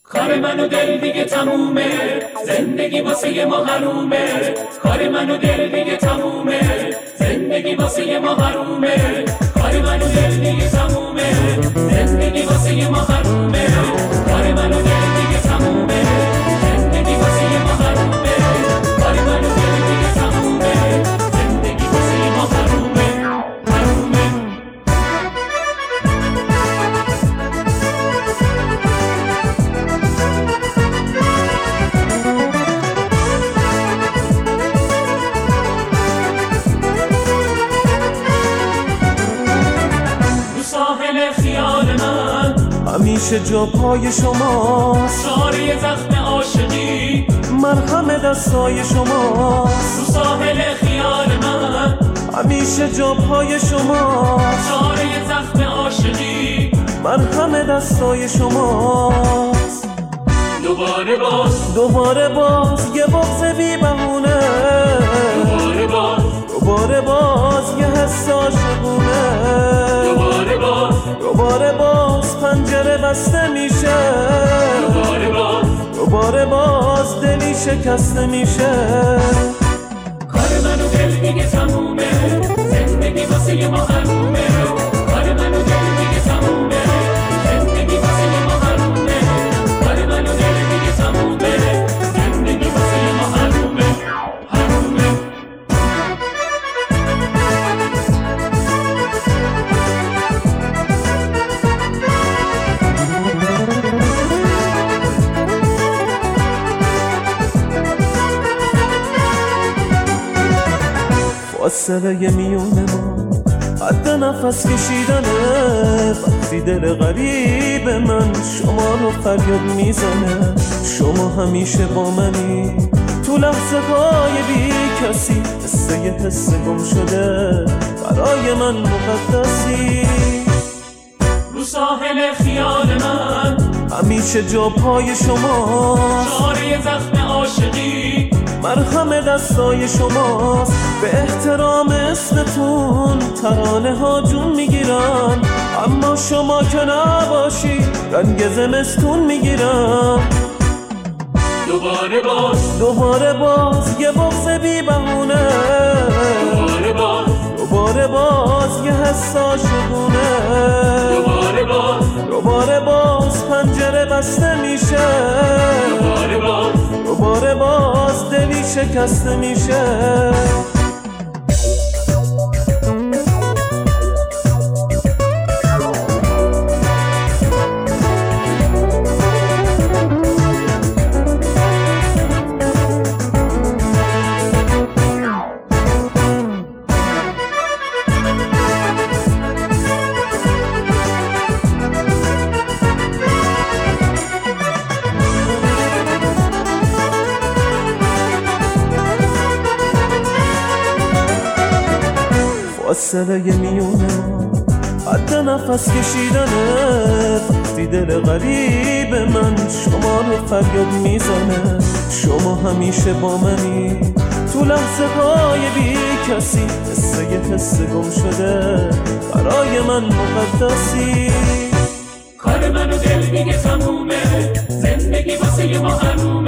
کار من و دل دیگه تمومه، زندگی واسه ما حرومه. کار من و دل دیگه تمومه، زندگی واسه ما حرومه. کار من و دل دیگه تمومه، زندگی واسه ما حرومه. کار من و دل دیگه تمومه، زندگی واسه ما حرومه. کار من و دل دیگه تمومه، زندگی واسه ما حرومه. همیشه جا پای شماست، چاره زخم عاشقی مرهم دستای شماست. رو ساحل خیال من همیشه جا پای شماست، چاره زخم عاشقی مرهم دستای شماست. دوباره باز یه بغض بی بهونه، دوباره باز یه حس عاشقونه. دوباره باز پنجره بسته میشه، دوباره باز دلی شکسته میشه. کار من و دل دیگه تمومه، زندگی واسه ما حرومه. کار من و دل دیگه تمومه، زندگی واسه ما حرومه. کار من و دل دیگه تمومه، زندگی واسه ما حرومه. فاصله میونه ما حد نفس کشیدنه. وقتی دل غریب من شما رو فریاد میزنه. شما همیشه با منی تو لحظه های بی کسی، حس یه حس گم شده برای من مقدسی. رو ساحل خیال من همیشه جا پای شماست، چاره زخم عاشقی مرهم دستای شماست. به احترام اسمتون ترانه ها جون میگیرن، اما شما که نباشی رنگ زمستون میگیرن. دوباره باز یه بغض بی بهونه، دوباره باز یه حس عاشقونه. دوباره باز پنجره بسته میشه، دوباره باز دلی شکسته میشه. فاصله میونه ما حد نفس کشیدنه. وقتی دل غریب من شما رو فریاد میزنه. شما همیشه با منی تو لحظه های بی کسی، حس یه حس گم شده برای من مقدسی. کار من و دل دیگه تمومه، زندگی واسه ما حرومه.